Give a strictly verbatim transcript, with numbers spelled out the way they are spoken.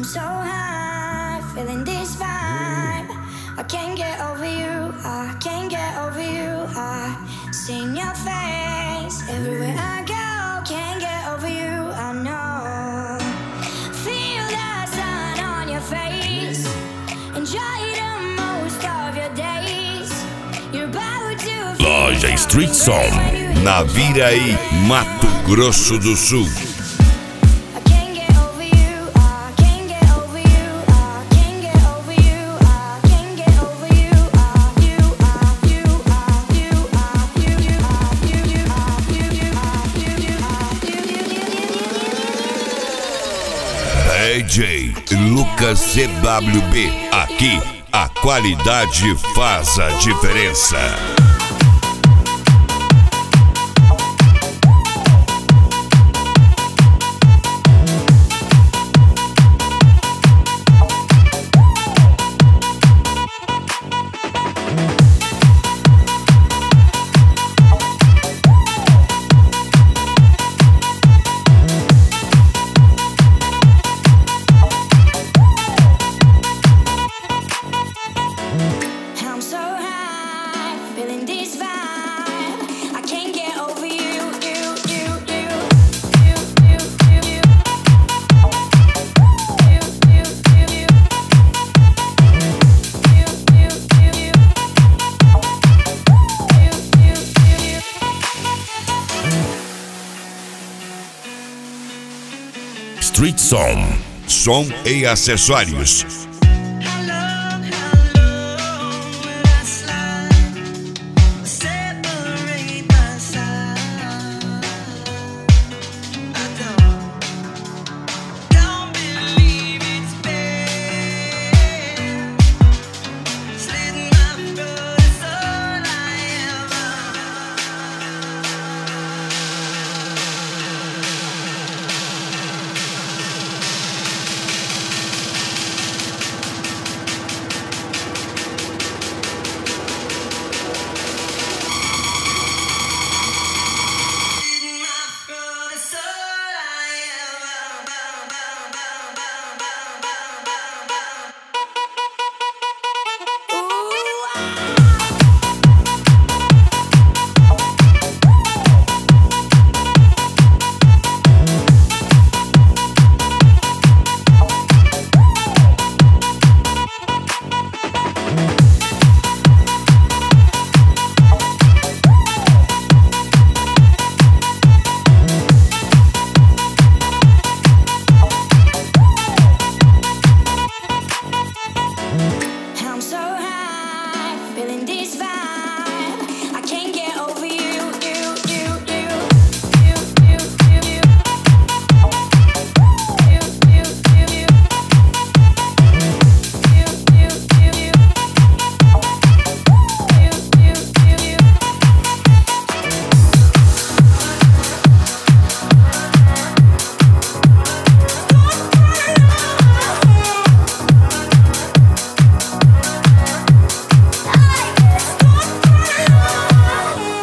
I'm so high, feeling this vibe. I can't get over you, I can't get over you. I seen your face everywhere I go. Can't get over you, I know. Feel the sun on your face. Enjoy the most of your days. You're about to Loja Street Som, na Viraí, Mato Grosso do Sul. D J Lucas C W B, aqui a qualidade faz a diferença. I'm so high, feeling this vibe. I can't get over you, you, you, you, you, you, you, you, you, you, you, Street Som, som e acessórios.